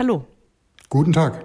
hallo. Guten Tag.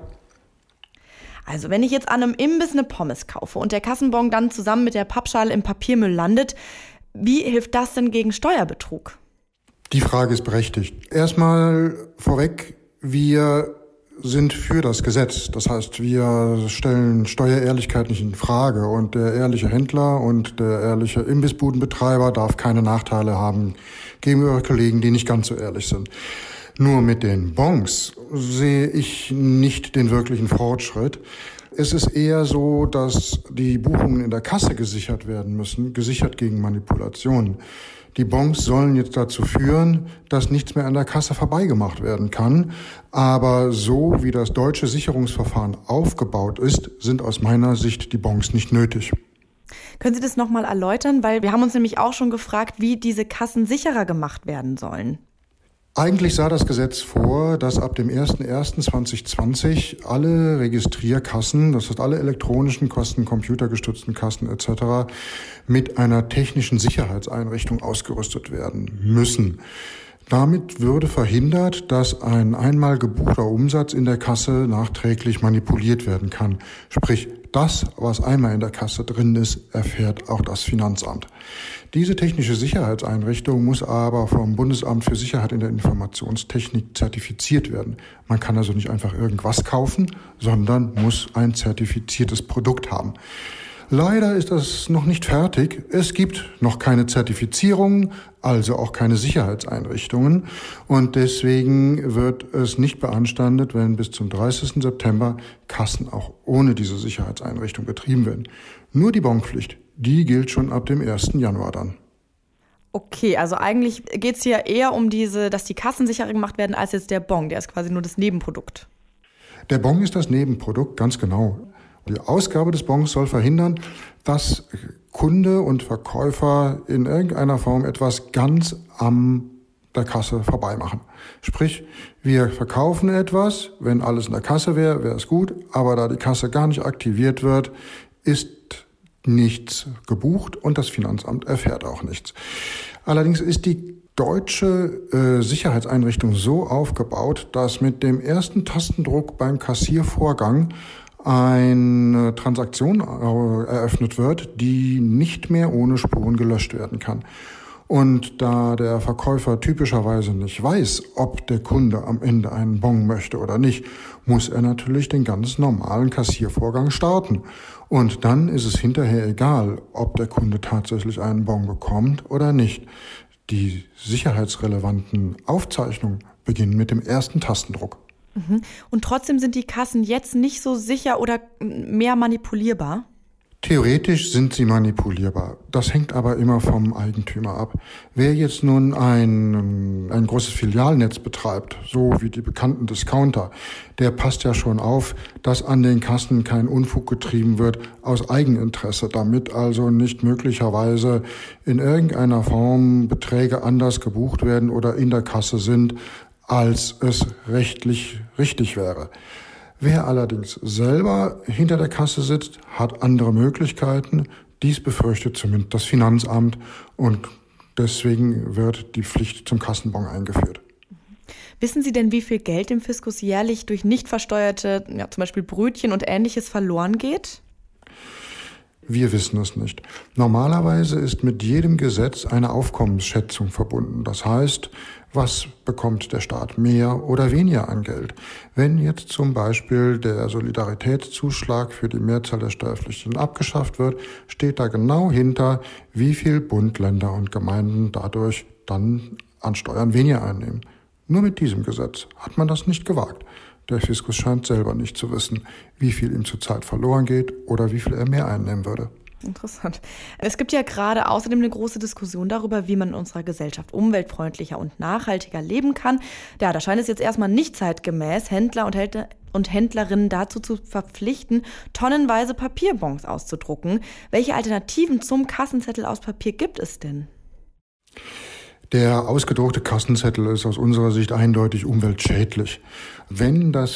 Also wenn ich jetzt an einem Imbiss eine Pommes kaufe und der Kassenbon dann zusammen mit der Pappschale im Papiermüll landet, wie hilft das denn gegen Steuerbetrug? Die Frage ist berechtigt. Erstmal vorweg, wir sind für das Gesetz. Das heißt, wir stellen Steuerehrlichkeit nicht in Frage und der ehrliche Händler und der ehrliche Imbissbudenbetreiber darf keine Nachteile haben gegenüber Kollegen, die nicht ganz so ehrlich sind. Nur mit den Bons sehe ich nicht den wirklichen Fortschritt. Es ist eher so, dass die Buchungen in der Kasse gesichert werden müssen, gesichert gegen Manipulationen. Die Bons sollen jetzt dazu führen, dass nichts mehr an der Kasse vorbeigemacht werden kann. Aber so wie das deutsche Sicherungsverfahren aufgebaut ist, sind aus meiner Sicht die Bons nicht nötig. Können Sie das nochmal erläutern? Weil wir haben uns nämlich auch schon gefragt, wie diese Kassen sicherer gemacht werden sollen. Eigentlich sah das Gesetz vor, dass ab dem 01.01.2020 alle Registrierkassen, das heißt alle elektronischen Kassen, computergestützten Kassen etc., mit einer technischen Sicherheitseinrichtung ausgerüstet werden müssen. Damit würde verhindert, dass ein einmal gebuchter Umsatz in der Kasse nachträglich manipuliert werden kann. Sprich, das, was einmal in der Kasse drin ist, erfährt auch das Finanzamt. Diese technische Sicherheitseinrichtung muss aber vom Bundesamt für Sicherheit in der Informationstechnik zertifiziert werden. Man kann also nicht einfach irgendwas kaufen, sondern muss ein zertifiziertes Produkt haben. Leider ist das noch nicht fertig. Es gibt noch keine Zertifizierung, also auch keine Sicherheitseinrichtungen. Und deswegen wird es nicht beanstandet, wenn bis zum 30. September Kassen auch ohne diese Sicherheitseinrichtung betrieben werden. Nur die Bonpflicht, die gilt schon ab dem 1. Januar dann. Okay, also eigentlich geht es hier eher um dass die Kassen sicherer gemacht werden, als jetzt der Bon. Der ist quasi nur das Nebenprodukt. Der Bon ist das Nebenprodukt, ganz genau. Die Ausgabe des Bons soll verhindern, dass Kunde und Verkäufer in irgendeiner Form etwas ganz an der Kasse vorbeimachen. Sprich, wir verkaufen etwas, wenn alles in der Kasse wäre, wäre es gut, aber da die Kasse gar nicht aktiviert wird, ist nichts gebucht und das Finanzamt erfährt auch nichts. Allerdings ist die deutsche Sicherheitseinrichtung so aufgebaut, dass mit dem ersten Tastendruck beim Kassiervorgang eine Transaktion eröffnet wird, die nicht mehr ohne Spuren gelöscht werden kann. Und da der Verkäufer typischerweise nicht weiß, ob der Kunde am Ende einen Bon möchte oder nicht, muss er natürlich den ganz normalen Kassiervorgang starten. Und dann ist es hinterher egal, ob der Kunde tatsächlich einen Bon bekommt oder nicht. Die sicherheitsrelevanten Aufzeichnungen beginnen mit dem ersten Tastendruck. Und trotzdem sind die Kassen jetzt nicht so sicher oder mehr manipulierbar? Theoretisch sind sie manipulierbar. Das hängt aber immer vom Eigentümer ab. Wer jetzt nun ein großes Filialnetz betreibt, so wie die bekannten Discounter, der passt ja schon auf, dass an den Kassen kein Unfug getrieben wird aus Eigeninteresse, damit also nicht möglicherweise in irgendeiner Form Beträge anders gebucht werden oder in der Kasse sind, als es rechtlich richtig wäre. Wer allerdings selber hinter der Kasse sitzt, hat andere Möglichkeiten. Dies befürchtet zumindest das Finanzamt und deswegen wird die Pflicht zum Kassenbon eingeführt. Wissen Sie denn, wie viel Geld dem Fiskus jährlich durch nicht versteuerte, zum Beispiel Brötchen und Ähnliches verloren geht? Wir wissen es nicht. Normalerweise ist mit jedem Gesetz eine Aufkommensschätzung verbunden. Das heißt, was bekommt der Staat mehr oder weniger an Geld? Wenn jetzt zum Beispiel der Solidaritätszuschlag für die Mehrzahl der Steuerpflichtigen abgeschafft wird, steht da genau hinter, wie viel Bund, Länder und Gemeinden dadurch dann an Steuern weniger einnehmen. Nur mit diesem Gesetz hat man das nicht gewagt. Der Fiskus scheint selber nicht zu wissen, wie viel ihm zurzeit verloren geht oder wie viel er mehr einnehmen würde. Interessant. Es gibt ja gerade außerdem eine große Diskussion darüber, wie man in unserer Gesellschaft umweltfreundlicher und nachhaltiger leben kann. Ja, da scheint es jetzt erstmal nicht zeitgemäß, Händler und Händlerinnen dazu zu verpflichten, tonnenweise Papierbons auszudrucken. Welche Alternativen zum Kassenzettel aus Papier gibt es denn? Der ausgedruckte Kassenzettel ist aus unserer Sicht eindeutig umweltschädlich. Wenn das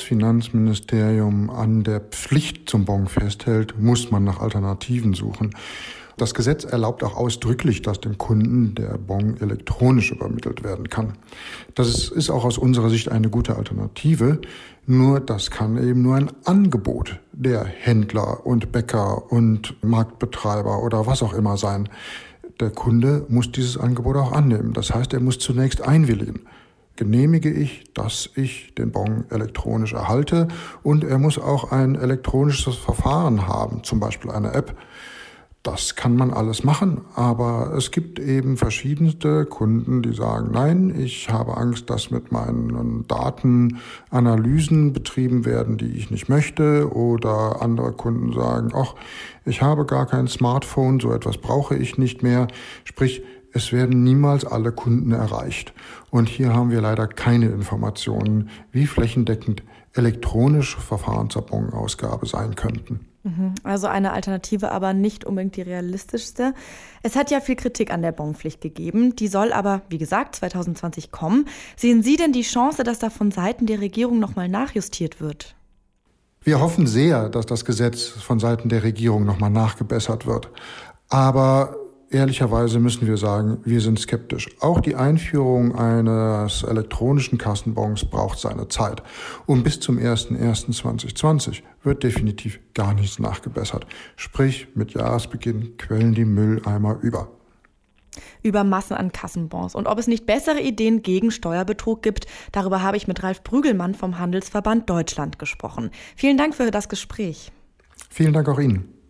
Finanzministerium an der Pflicht zum Bon festhält, muss man nach Alternativen suchen. Das Gesetz erlaubt auch ausdrücklich, dass dem Kunden der Bon elektronisch übermittelt werden kann. Das ist auch aus unserer Sicht eine gute Alternative, nur das kann eben nur ein Angebot der Händler und Bäcker und Marktbetreiber oder was auch immer sein. Der Kunde muss dieses Angebot auch annehmen. Das heißt, er muss zunächst einwilligen. Genehmige ich, dass ich den Bon elektronisch erhalte, und er muss auch ein elektronisches Verfahren haben, zum Beispiel eine App. Das kann man alles machen, aber es gibt eben verschiedenste Kunden, die sagen, nein, ich habe Angst, dass mit meinen Daten Analysen betrieben werden, die ich nicht möchte, oder andere Kunden sagen, ach, ich habe gar kein Smartphone, so etwas brauche ich nicht mehr. Sprich, es werden niemals alle Kunden erreicht. Und hier haben wir leider keine Informationen, wie flächendeckend elektronische Verfahren zur Bon-Ausgabe sein könnten. Also eine Alternative, aber nicht unbedingt die realistischste. Es hat ja viel Kritik an der Bonpflicht gegeben. Die soll aber, wie gesagt, 2020 kommen. Sehen Sie denn die Chance, dass da von Seiten der Regierung nochmal nachjustiert wird? Wir hoffen sehr, dass das Gesetz von Seiten der Regierung nochmal nachgebessert wird. Aber ehrlicherweise müssen wir sagen, wir sind skeptisch. Auch die Einführung eines elektronischen Kassenbons braucht seine Zeit. Und bis zum 01.01.2020 wird definitiv gar nichts nachgebessert. Sprich, mit Jahresbeginn quellen die Mülleimer über. Über Massen an Kassenbons und ob es nicht bessere Ideen gegen Steuerbetrug gibt, darüber habe ich mit Ralf Brügelmann vom Handelsverband Deutschland gesprochen. Vielen Dank für das Gespräch. Vielen Dank auch Ihnen.